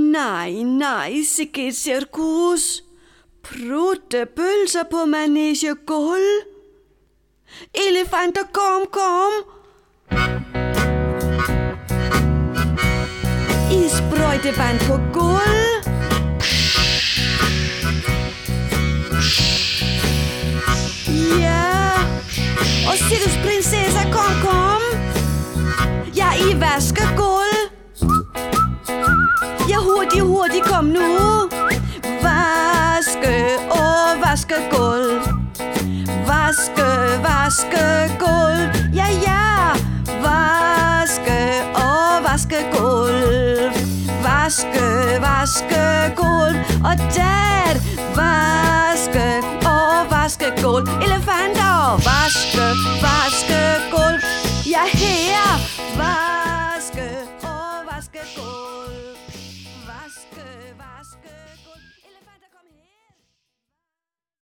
Nej, sikke et cirkus. Prutte pølser på manegegulv. Elefanter, kom. Isprøjtevand på gulv. Ja, og cirkusprinsesser, kom. Jeg er i vaskegulv. Ja, hurtigt, kom nu. Vaskegulv. Vaskegulv. Ja. Vaskegulv. Vaskegulv. Og dad, vaskegulv. Elefanter, vaskegulv.